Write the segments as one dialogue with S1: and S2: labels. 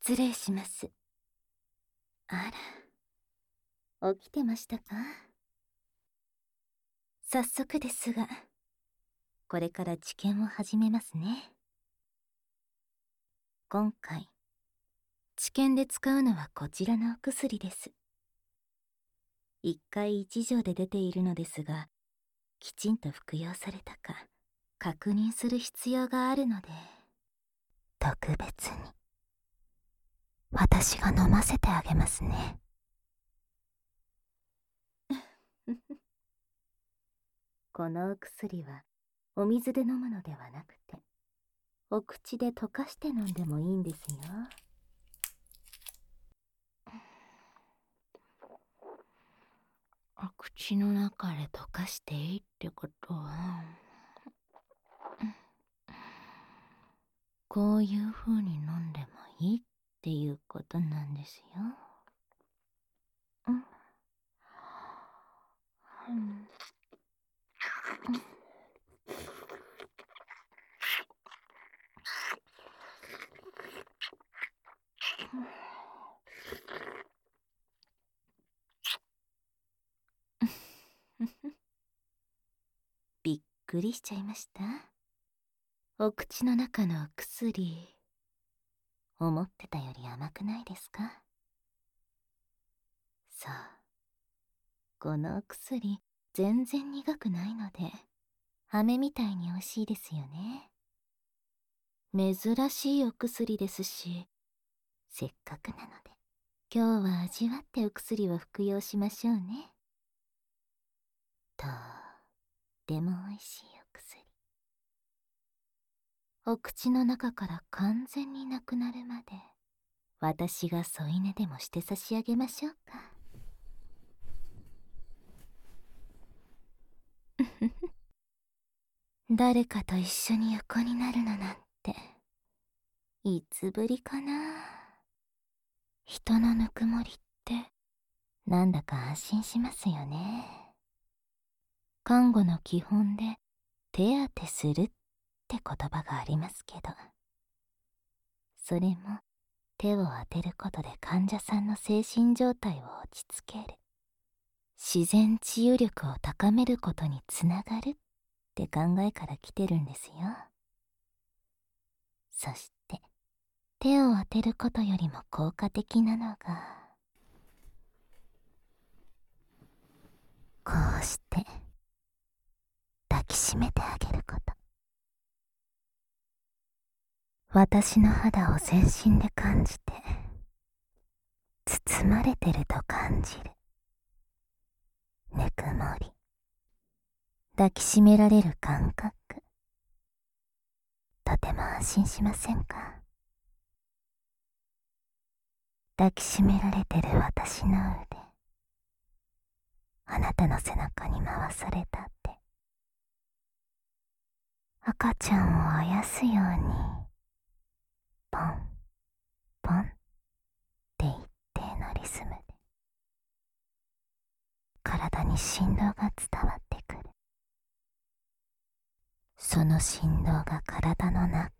S1: 失礼します。あら、起きてましたか？早速ですが、これから治験を始めますね。今回、治験で使うのはこちらのお薬です。1回1錠で出ているのですが、きちんと服用されたか確認する必要があるので、特別に私が飲ませてあげますね。このお薬はお水で飲むのではなくて、お口で溶かして飲んでもいいんですよ。お口の中で溶かしていいってことは、こういう風に飲んでもいいっていうことなんですよ。びっくりしちゃいました？お口の中のお薬、思ってたより甘くないですか？そう。このお薬、全然苦くないので、飴みたいに美味しいですよね。珍しいお薬ですし、せっかくなので、今日は味わってお薬を服用しましょうね。とっても美味しいお薬。お口の中から完全になくなるまで、私が添い寝でもして差し上げましょうか。誰かと一緒に横になるのなんて、いつぶりかな。人のぬくもりって、なんだか安心しますよね。看護の基本で、手当てするって言葉がありますけど、それも手を当てることで患者さんの精神状態を落ち着ける、自然治癒力を高めることにつながるって考えから来てるんですよ。そして手を当てることよりも効果的なのが、こうして抱きしめてあげること。私の肌を全身で感じて、包まれてると感じるぬくもり、抱きしめられる感覚、とても安心しませんか？抱きしめられてる私の腕、あなたの背中に回された手、赤ちゃんをあやすようにポンポンって一定のリズムで体に振動が伝わってくる。その振動が体の中、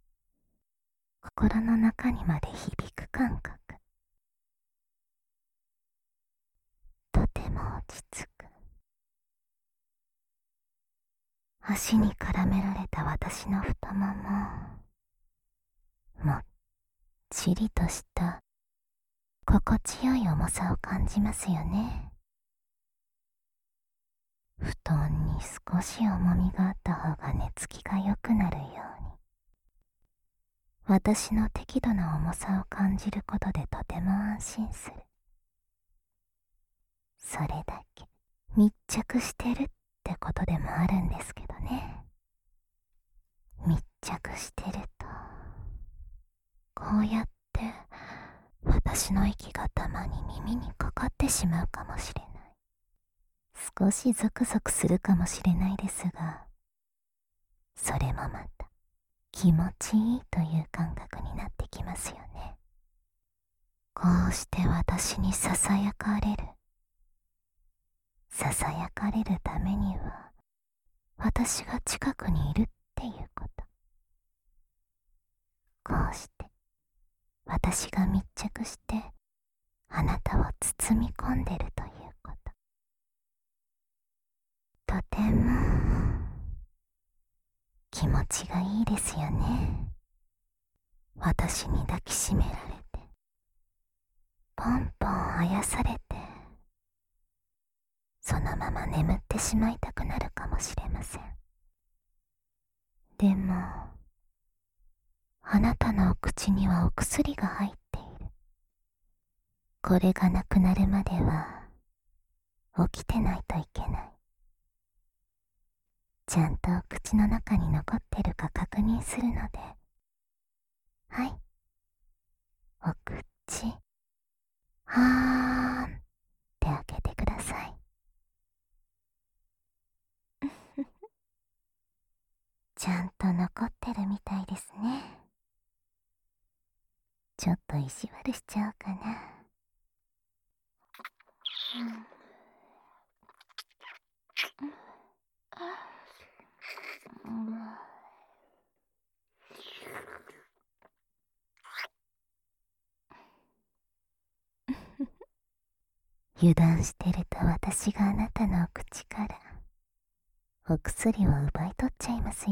S1: 心の中にまで響く感覚、とても落ち着く。足に絡められた私の太もも、もっちりとした心地よい重さを感じますよね。布団に少し重みがあった方が寝つきが良くなるように、私の適度な重さを感じることでとても安心する。それだけ密着してるってことでもあるんですけどね。密着してると、こうやって私の息がたまに耳にかかってしまうかもしれない。少しゾクゾクするかもしれないですが、それもまた気持ちいいという感覚になってきますよね。こうして私にささやかれる。ささやかれるためには、私が近くにいるっていうこと。こうして私が密着してあなたを包み込んでるということ。とても気持ちがいいですよね。私に抱きしめられて、ポンポンあやされて、そのまま眠ってしまいたくなるかもしれません。でも、あなたのお口にはお薬が入っている。これがなくなるまでは起きてないといけない。ちゃんとお口の中に残ってるか確認するので、はい、お口はーんって開けてください。ちゃんと残ってるみたいですね。ちょっと意地悪しちゃおうかな。油断してると私があなたのお口からお薬を奪い取っちゃいますよ。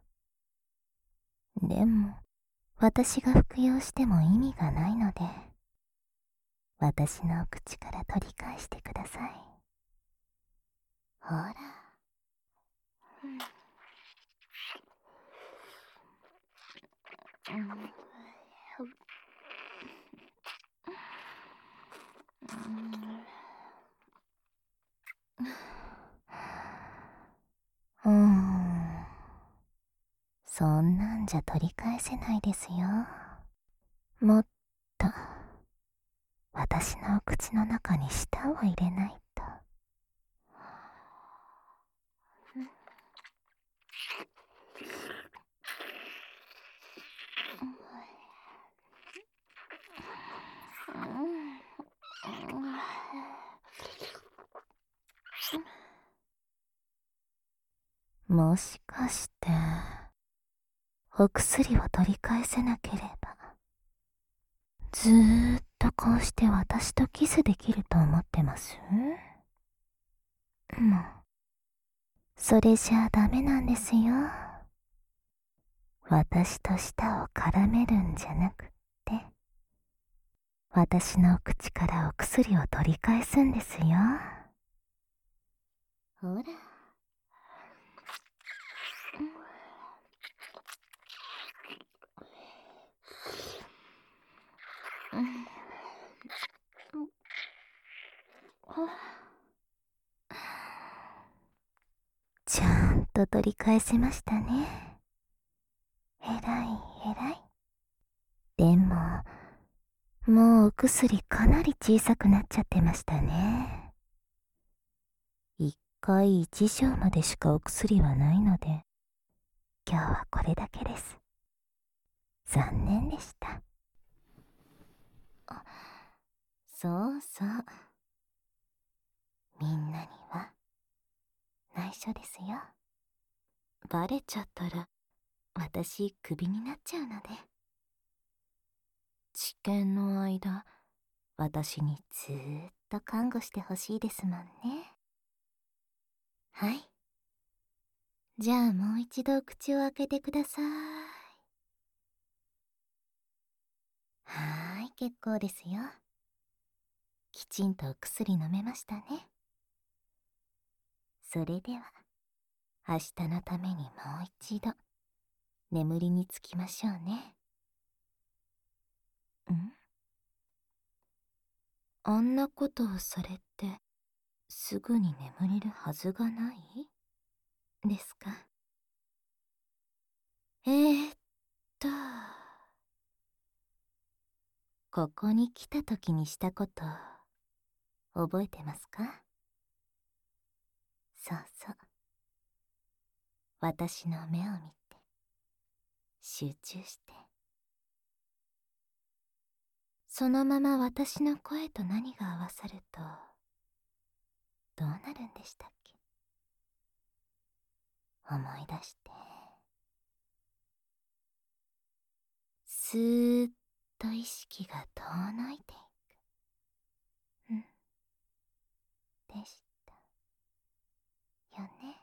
S1: でも私が服用しても意味がないので、私のお口から取り返してください。ほら、そんなんじゃ取り返せないですよ。もっと私のお口の中に舌を入れないと。もしかしてお薬を取り返せなければずーっとこうして私とキスできると思ってます？もうそれじゃあダメなんですよ。私と舌を絡めるんじゃなくって、私の口からお薬を取り返すんですよ。ほら。ちゃんと取り返せましたね。えらいえらい。でも、もうお薬かなり小さくなっちゃってましたね。1回1錠までしかお薬はないので、今日はこれだけです。残念でした。そうそう。みんなには内緒ですよ。バレちゃったら私クビになっちゃうので。治験の間、私にずーっと看護してほしいですもんね。はい。じゃあもう一度口を開けてください。はーい、結構ですよ。きちんとお薬飲めましたね。それでは、明日のためにもう一度、眠りにつきましょうね。あんなことをされて、すぐに眠れるはずがないですか？ーっと、ここに来た時にしたこと、覚えてますか？そうそう。私の目を見て、集中して。そのまま私の声と何が合わさると、どうなるんでしたっけ？思い出して。スーッと意識が遠のいていく。でしたよね。